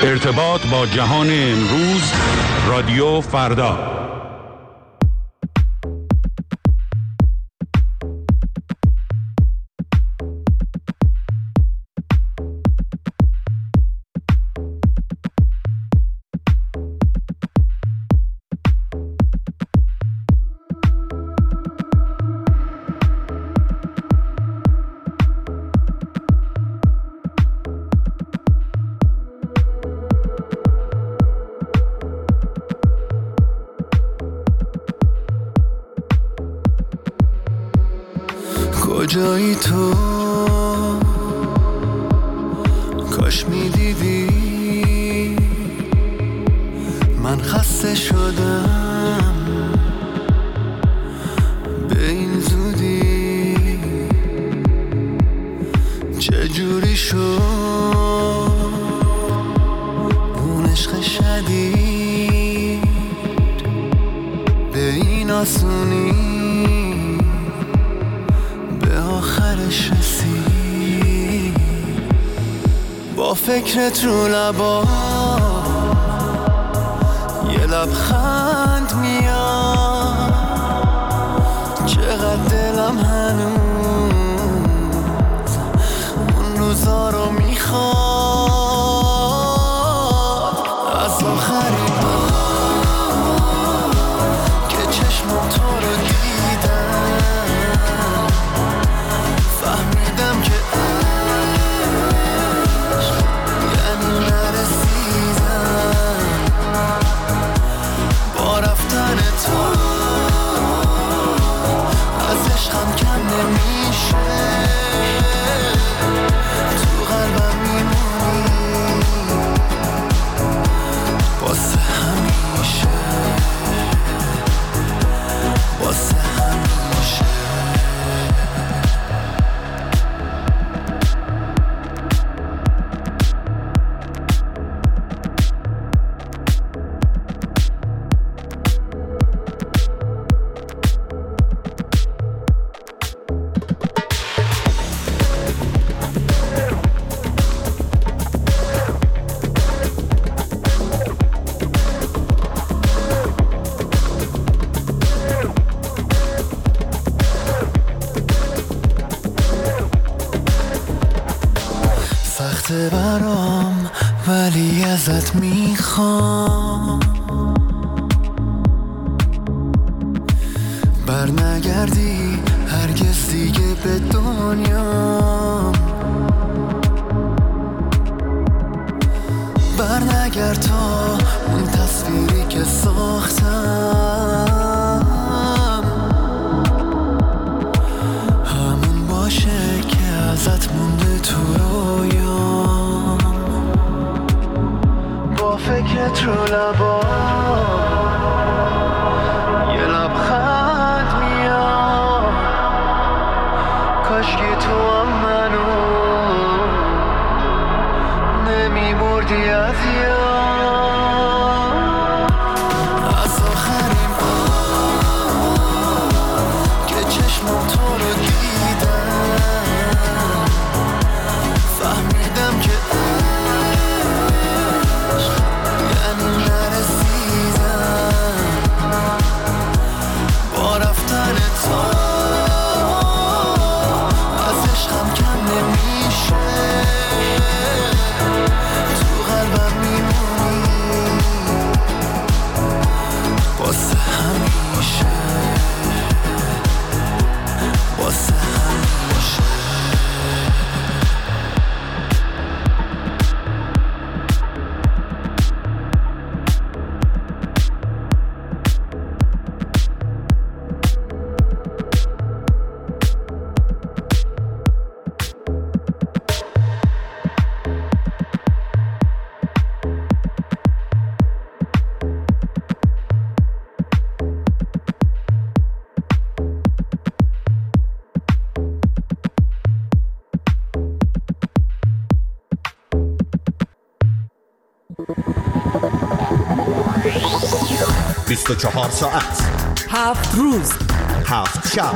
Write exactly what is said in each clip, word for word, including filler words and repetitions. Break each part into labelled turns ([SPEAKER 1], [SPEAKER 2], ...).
[SPEAKER 1] ارتباط با جهان امروز، رادیو فردا.
[SPEAKER 2] کجایی تو؟ کاش میدیدی من خسته شدم به این زودی. چجوری شد اون عشق شدید به این آسونی آخرش رسید؟ با فکرت رو لبا یه لبخند میاد، چقدر دلم هنوز اون روزا رو میخواد. از آخرین بار که چشمم تو رو دیدم فهمیدم که عشق یعنی نرسیدم. با رفتن تو از عشقم کم نمیشه، تو قلبم میمونی واسه همیشه، واسه همیشه. سخته برام ولی ازت میخوام بر نگردی هرگز دیگه به دنیا، بر نگرد تا اون تصویری که ساختم همون باشه که ازت مونده تو رویام. با فکرت رو لبا یه لبخند میاد، کاشکی تو هم منو نمیبردی از یاد. از آخرین بار که چشمم تو رو دیدم فهمیدم که عشق یعنی نرسیدم. با رفتن تو از عشقم کم نمیشه، تو قلبم میمونی واسه همیشه، واسه همیشه.
[SPEAKER 3] بیست و چهار ساعت،
[SPEAKER 4] هفت روز،
[SPEAKER 3] هفت شب،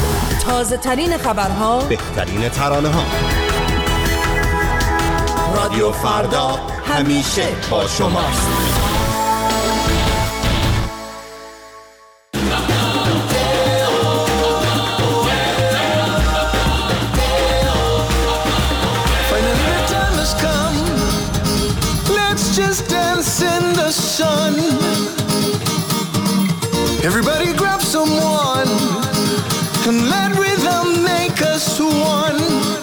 [SPEAKER 4] تازه ترین خبرها،
[SPEAKER 3] بهترین ترانه ها. رادیو فردا همیشه با شماست.
[SPEAKER 2] Just dance in the sun. Everybody grab someone and let rhythm make us one.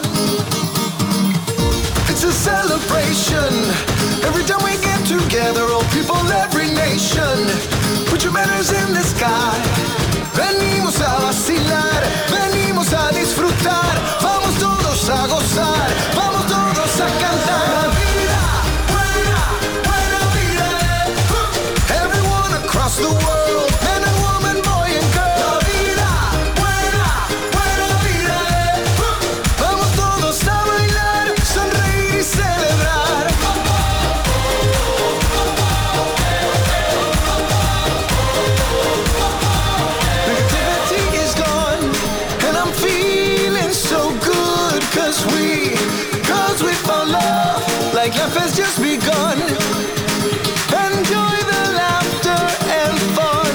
[SPEAKER 2] It's a celebration. Every time we get together, all people, every nation. Put your banners in the sky. Venimos a vacilar, venimos a disfrutar. Vamos todos a gozar, vamos todos a cantar. Across the world, man and woman, boy and girl. La vida, buena, buena vida. Vamos todos a bailar, sonreír y celebrar. Negativity is gone, and I'm feeling so good. Cause we, cause we found love, like life has just begun. Enjoy the laughter and fun.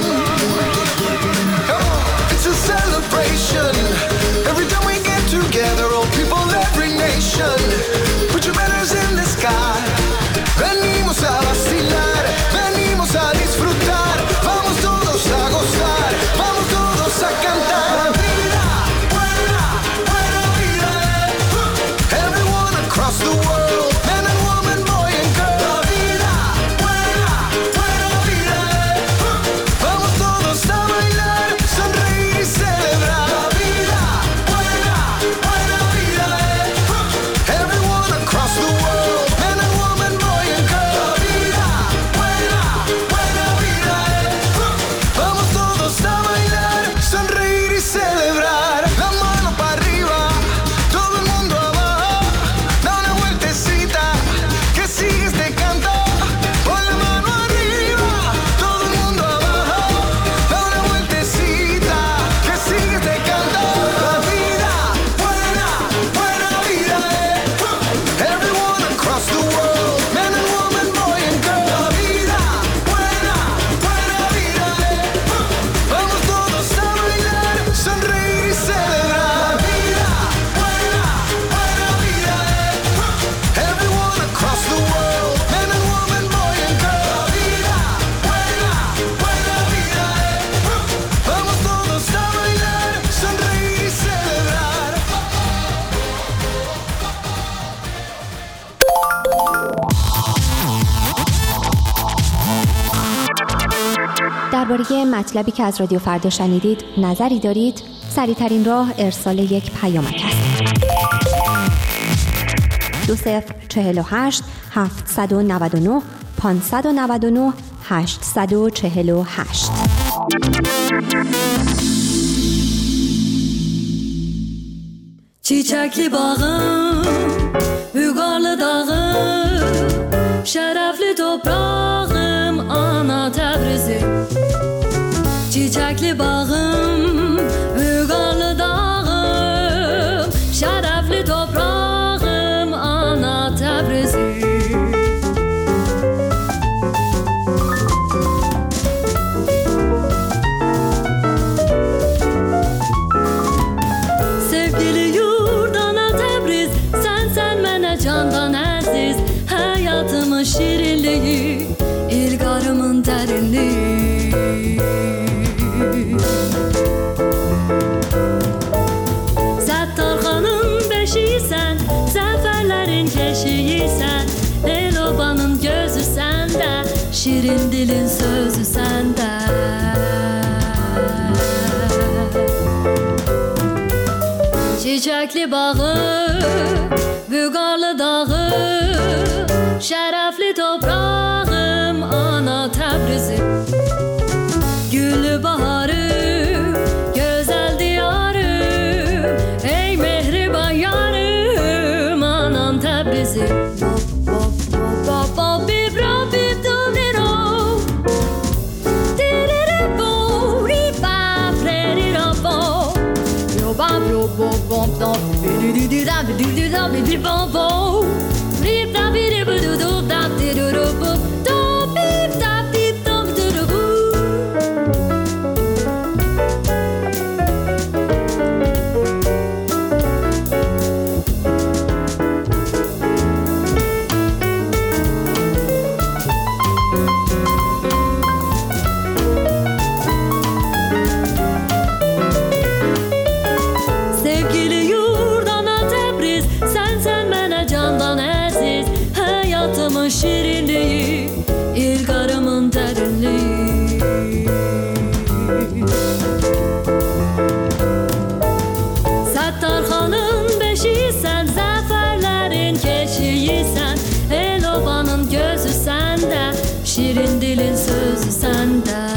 [SPEAKER 2] It's a celebration. Every time we get together, all people, every nation. Put your banners in the sky. Venimos a vacilar, venimos a disfrutar. Vamos todos a gozar, vamos todos a cantar. La vida, buena, buena vida. Everyone across the world, man and woman, boy and girl. La vida, buena, buena vida. Vamos todos a bailar, sonreír y celebrar. La vida, buena, buena vida. Everyone across the world, man and woman, boy and girl. La vida, buena, buena vida. Vamos todos a bailar, sonreír y celebrar. La mano para arriba, todo el mundo abajo. Da una vueltecita, que sigue este canto. Pon la mano arriba, todo el mundo abajo. Da una vueltecita, que sigue este canto. La vida, buena, buena vida. Everyone across the world, man and woman, boy and girl. La vida, buena, buena vida. Vamos todos a bailar, sonreír y celebrar. La vida, buena, buena vida. Everyone across the world, man and woman, boy and girl. La vida, buena, buena vida. Vamos todos a bailar, sonreír y celebrar.
[SPEAKER 4] درباره مطلبی که از رادیو فردا شنیدید نظری دارید؟ سریع‌ترین راه ارسال یک پیامک است. دو صفر چهل و هشت هفتصد و نود و نه پانصد و نود و نه هشتصد و چهل و هشت.
[SPEAKER 5] Çiçekli bağım, Vügarlı dağım, şerefli toprağım, ana Təbrizim. Çiçekli bağım, Vügarlı dağım, şerefli toprağım, ana Təbrizim. Sevgili yurt ana Təbriz, sen sen mənə candan əziz. Hayatımın şirinliği, ilgarımın dərinliği. Zəttarxanın beşiysən, zəfərlərin keşiysən. Elobanın gözü səndə, şirin dilin sözü səndə. Çiçekli bağı, Vügarlı dağı, şerefli toprağım, ana Təbrizim. Güllü baharım, güzel diyarım, ey mehriban yarım, anam Təbrizim. Bop bop bop bop bip rop bip dum diro, diriri bo, ripa preri robo, yo bam yo bop bop dop, di di di di da di di da di di bom bom, rip da di Aşkımın şirinliği, ilgarımın derinliği. Sattarxanın beşiysen, zaferlerin keşiysen, el obanın gözü sende, şirin dilin sözü sende.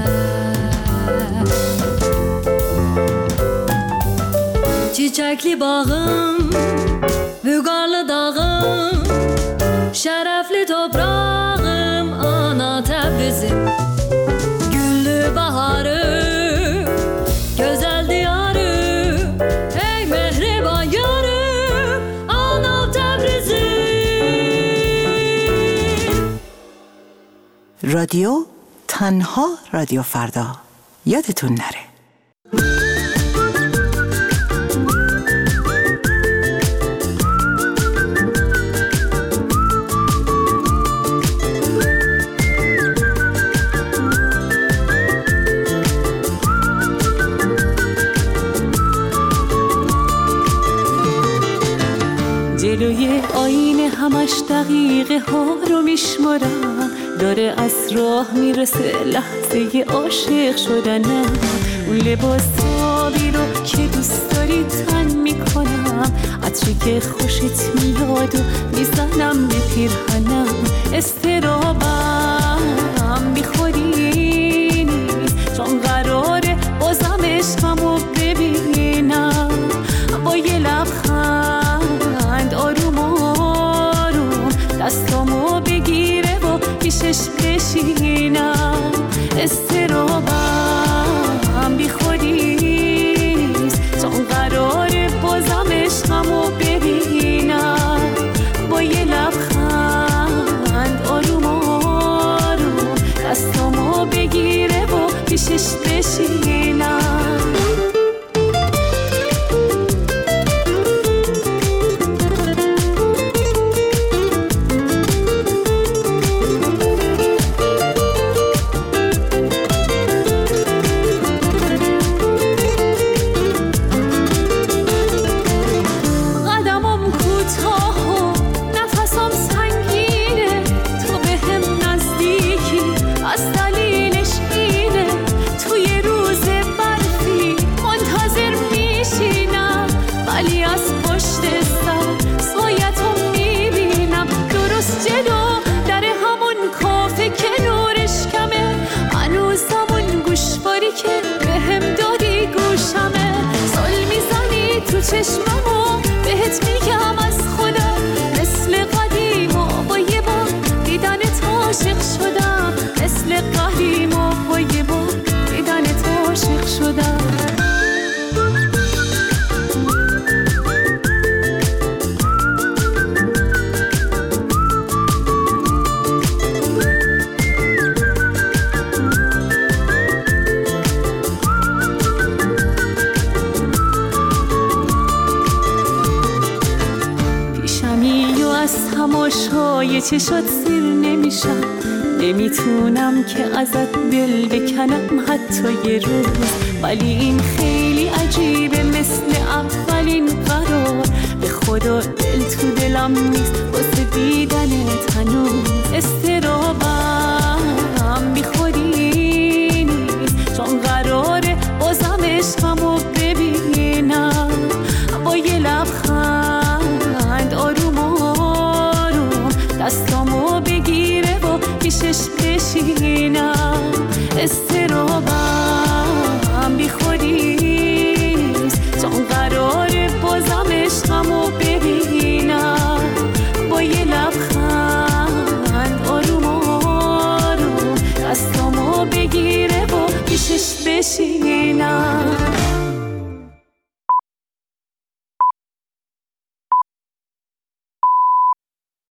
[SPEAKER 5] Çiçekli bağım, vügarlı dağım, şerefli toprağım, ana Təbrizim. Güllü baharım, güzel diyarım, ey mehriban yarım, ana Təbrizim.
[SPEAKER 6] رادیو تنها رادیو فردا. یادتون نره.
[SPEAKER 7] جلوی آینه همش دقیقه ها رو میشمارم، داره از راه میرسه لحظه عاشق شدنم. اون لباسابی رو که دوست داری تن میکنم، عطری که خوشت میاد و میزنم به پیرهنم. استرابم بیخودی نیست، چون قراره بازم عشقمو ببینم. با یه لبخند آروم آروم دستامو بگیره و پیشش بشینم. استرابم بی خودی نیست، چون قراره بازم عشقمو ببینم. با یه لبخند آروم آروم دستامو بگیره و پیشش بشینم. چشممو بهت میگم از خودم، مثل قدیم و با یه بار دیدنت عاشق شدم. مثل قدیم و با یه بار دیدنت عاشق شدم. تماشای چشات سیر نمیشم، نمیتونم که ازت دل بکنم حتی یه روز. ولی این خیلی عجیبه، مثل اولین قرار. به خدا دل تو دلم نیست واسه دیدنت هنوز. استرابم بی خودی نیست، چون قراره بازم عشقمو ببینم. با یه لبخند آروم آروم دستامو بگیره و پیشش بشینم. استرابم بی خودی نیست، چون قراره بازم عشقمو ببینم. با یه لبخند آروم آروم دستامو بگیره و پیشش بشینم.